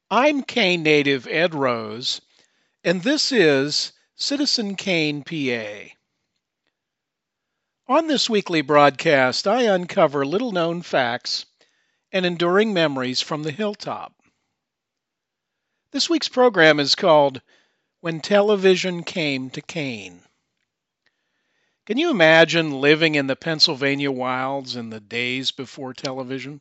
I'm Kane native Ed Rose, and this is Citizen Kane, PA. On this weekly broadcast, I uncover little known facts and enduring memories from the hilltop. This week's program is called When Television Came to Kane. Can you imagine living in the Pennsylvania wilds in the days before television?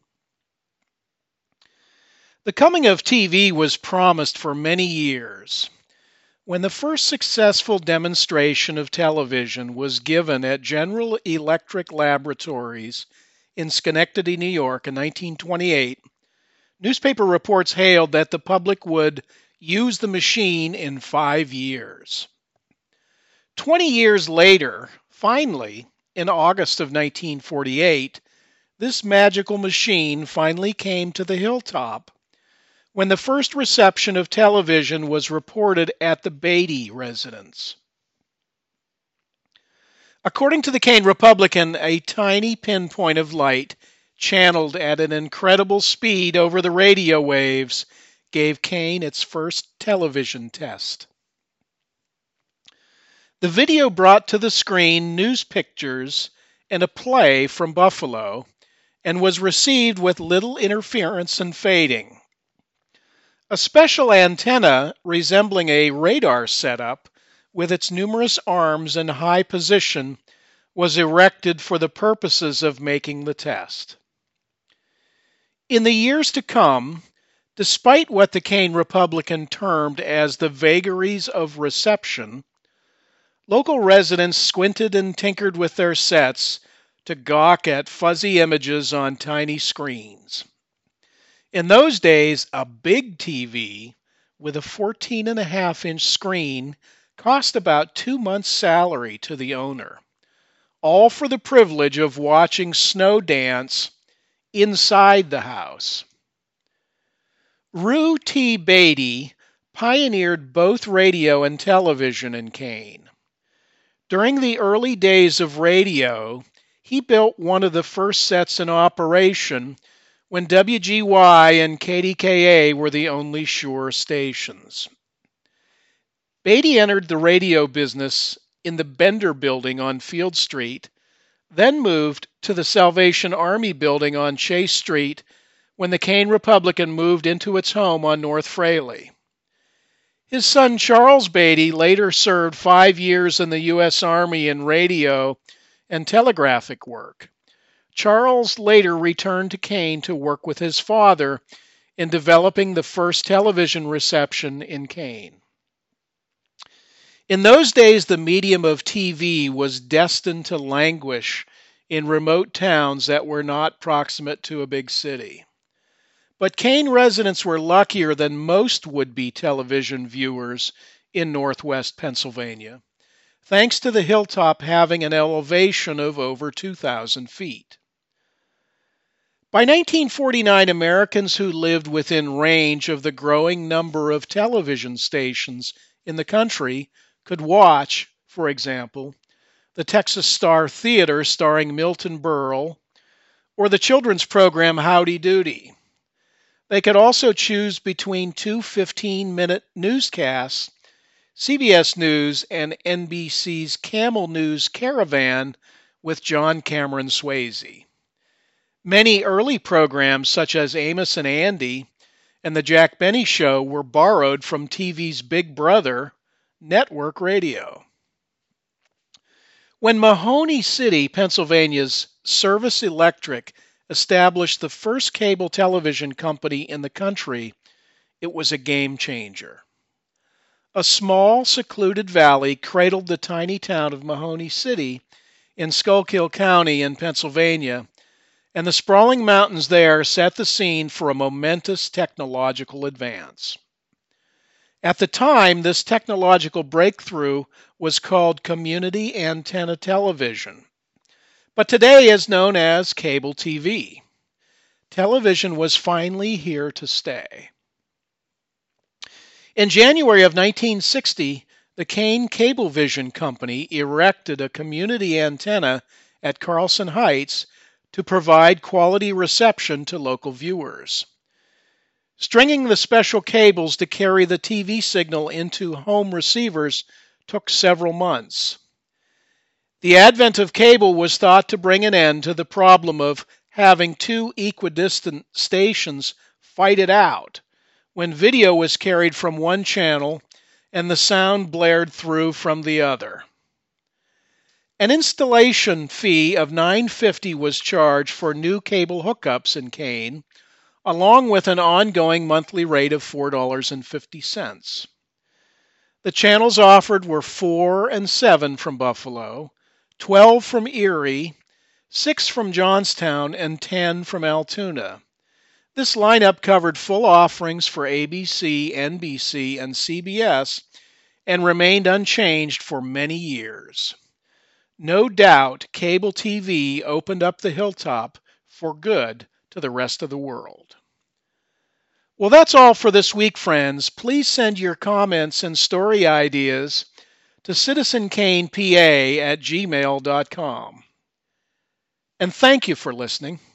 The coming of TV was promised for many years. When the first successful demonstration of television was given at General Electric Laboratories in Schenectady, New York in 1928, newspaper reports hailed that the public would use the machine in 5 years. 20 years later, finally, in August of 1948, this magical machine finally came to the hilltop when the first reception of television was reported at the Beatty residence. According to the Kane Republican, a tiny pinpoint of light channeled at an incredible speed over the radio waves gave Kane its first television test. The video brought to the screen news pictures and a play from Buffalo and was received with little interference and fading. A special antenna resembling a radar setup with its numerous arms in high position was erected for the purposes of making the test. In the years to come, despite what the Kane Republican termed as the vagaries of reception, local residents squinted and tinkered with their sets to gawk at fuzzy images on tiny screens. In those days, a big TV with a 14.5-inch screen cost about 2 months' salary to the owner, all for the privilege of watching snow dance inside the house. Rue T. Beatty pioneered both radio and television in Kane. During the early days of radio, he built one of the first sets in operation when WGY and KDKA were the only sure stations. Beatty entered the radio business in the Bender Building on Field Street, then moved to the Salvation Army Building on Chase Street when the Kane Republican moved into its home on North Fraley. His son Charles Beatty later served 5 years in the U.S. Army in radio and telegraphic work. Charles later returned to Kane to work with his father in developing the first television reception in Kane. In those days, the medium of TV was destined to languish in remote towns that were not proximate to a big city. But Kane residents were luckier than most would-be television viewers in northwest Pennsylvania, thanks to the hilltop having an elevation of over 2,000 feet. By 1949, Americans who lived within range of the growing number of television stations in the country could watch, for example, the Texas Star Theater starring Milton Berle, or the children's program Howdy Doody. They could also choose between two 15-minute newscasts, CBS News and NBC's Camel News Caravan with John Cameron Swayze. Many early programs such as Amos and Andy and The Jack Benny Show were borrowed from TV's Big Brother, network radio. When Mahoney City, Pennsylvania's Service Electric established the first cable television company in the country, it was a game changer. A small, secluded valley cradled the tiny town of Mahoney City in Schuylkill County in Pennsylvania, and the sprawling mountains there set the scene for a momentous technological advance. At the time, this technological breakthrough was called community antenna television, but today is known as cable TV. Television was finally here to stay. In January of 1960, the Kane Cablevision Company erected a community antenna at Carlson Heights to provide quality reception to local viewers. Stringing the special cables to carry the TV signal into home receivers took several months. The advent of cable was thought to bring an end to the problem of having two equidistant stations fight it out when video was carried from one channel and the sound blared through from the other. An installation fee of $9.50 was charged for new cable hookups in Kane, along with an ongoing monthly rate of $4.50. The channels offered were 4 and 7 from Buffalo, 12 from Erie, 6 from Johnstown, and 10 from Altoona. This lineup covered full offerings for ABC, NBC, and CBS and remained unchanged for many years. No doubt cable TV opened up the hilltop for good to the rest of the world. Well, that's all for this week, friends. Please send your comments and story ideas to citizenkanepa@gmail.com. And thank you for listening.